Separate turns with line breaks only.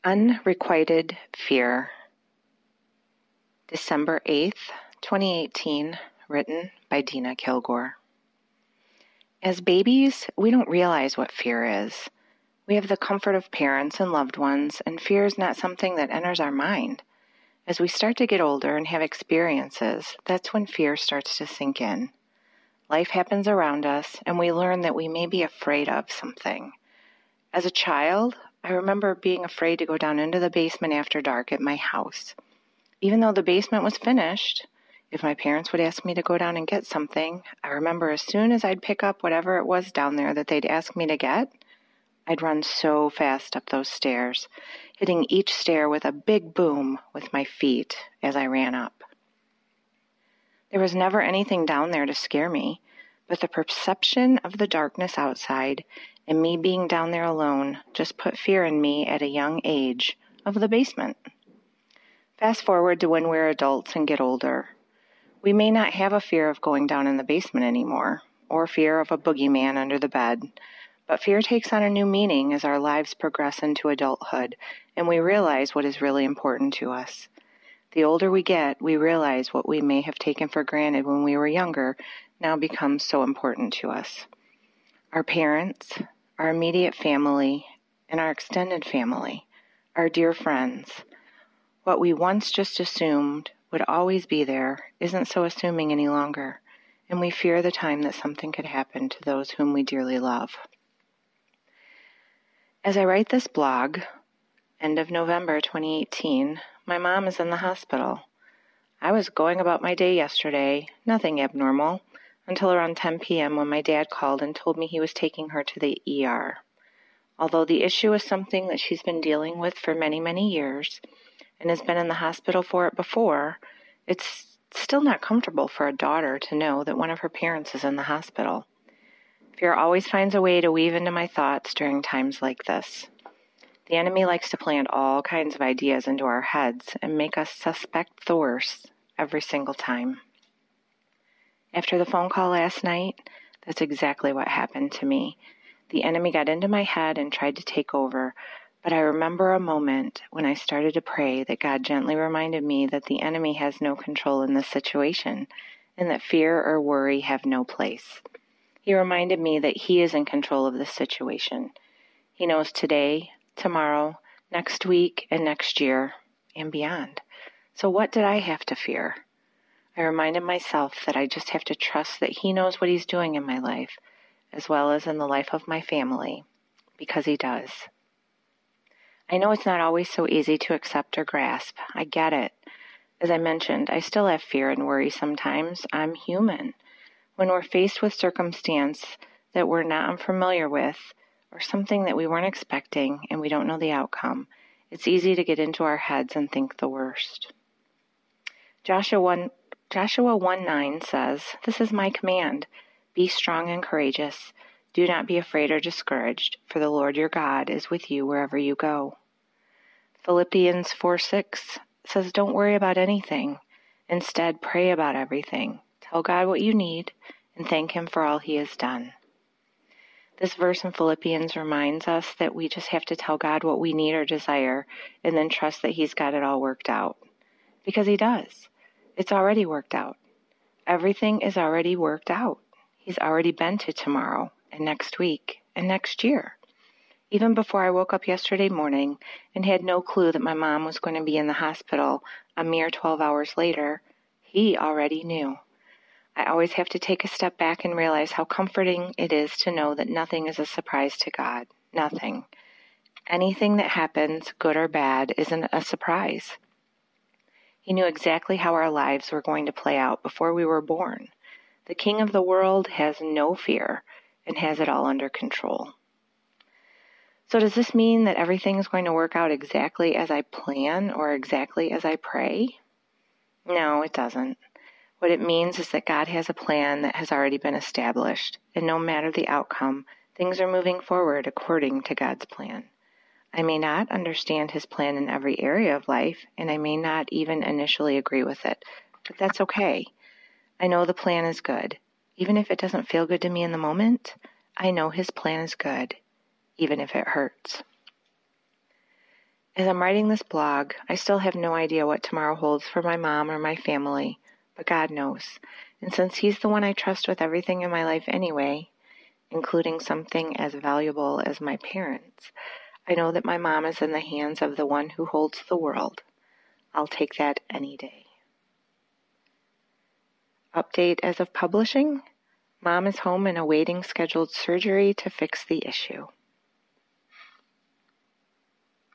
Unrequited Fear, December 8th, 2018, written by Dina Kilgore. As babies, we don't realize what fear is. We have the comfort of parents and loved ones, and fear is not something that enters our mind. As we start to get older and have experiences, that's when fear starts to sink in. Life happens around us, and we learn that we may be afraid of something. As a child, I remember being afraid to go down into the basement after dark at my house. Even though the basement was finished, if my parents would ask me to go down and get something, I remember as soon as I'd pick up whatever it was down there that they'd ask me to get, I'd run so fast up those stairs, hitting each stair with a big boom with my feet as I ran up. There was never anything down there to scare me, but the perception of the darkness outside and me being down there alone just put fear in me at a young age of the basement. Fast forward to when we're adults and get older. We may not have a fear of going down in the basement anymore, or fear of a boogeyman under the bed, but fear takes on a new meaning as our lives progress into adulthood and we realize what is really important to us. The older we get, we realize what we may have taken for granted when we were younger now becomes so important to us. Our parents, our immediate family, and our extended family, our dear friends. What we once just assumed would always be there isn't so assuming any longer, and we fear the time that something could happen to those whom we dearly love. As I write this blog, end of November 2018, my mom is in the hospital. I was going about my day yesterday, nothing abnormal, until around 10 p.m. when my dad called and told me he was taking her to the ER. Although the issue is something that she's been dealing with for many, many years and has been in the hospital for it before, it's still not comfortable for a daughter to know that one of her parents is in the hospital. Fear always finds a way to weave into my thoughts during times like this. The enemy likes to plant all kinds of ideas into our heads and make us suspect the worst every single time. After the phone call last night, that's exactly what happened to me. The enemy got into my head and tried to take over, but I remember a moment when I started to pray that God gently reminded me that the enemy has no control in this situation and that fear or worry have no place. He reminded me that He is in control of this situation. He knows today, tomorrow, next week, and next year, and beyond. So what did I have to fear? I reminded myself that I just have to trust that He knows what He's doing in my life, as well as in the life of my family, because He does. I know it's not always so easy to accept or grasp. I get it. As I mentioned, I still have fear and worry sometimes. I'm human. When we're faced with circumstance that we're not unfamiliar with, or something that we weren't expecting and we don't know the outcome, it's easy to get into our heads and think the worst. Joshua 1:9 says, "This is my command. Be strong and courageous. Do not be afraid or discouraged, for the Lord your God is with you wherever you go." Philippians 4:6 says, "Don't worry about anything. Instead, pray about everything. Tell God what you need and thank Him for all He has done." This verse in Philippians reminds us that we just have to tell God what we need or desire and then trust that He's got it all worked out. Because He does. It's already worked out. Everything is already worked out. He's already been to tomorrow and next week and next year. Even before I woke up yesterday morning and had no clue that my mom was going to be in the hospital a mere 12 hours later, He already knew. I always have to take a step back and realize how comforting it is to know that nothing is a surprise to God. Nothing. Anything that happens, good or bad, isn't a surprise. He knew exactly how our lives were going to play out before we were born. The King of the world has no fear and has it all under control. So does this mean that everything is going to work out exactly as I plan or exactly as I pray? No, it doesn't. What it means is that God has a plan that has already been established, and no matter the outcome, things are moving forward according to God's plan. I may not understand His plan in every area of life, and I may not even initially agree with it, but that's okay. I know the plan is good. Even if it doesn't feel good to me in the moment, I know His plan is good, even if it hurts. As I'm writing this blog, I still have no idea what tomorrow holds for my mom or my family, but God knows. And since He's the one I trust with everything in my life anyway, including something as valuable as my parents, I know that my mom is in the hands of the one who holds the world. I'll take that any day. Update as of publishing: Mom is home and awaiting scheduled surgery to fix the issue.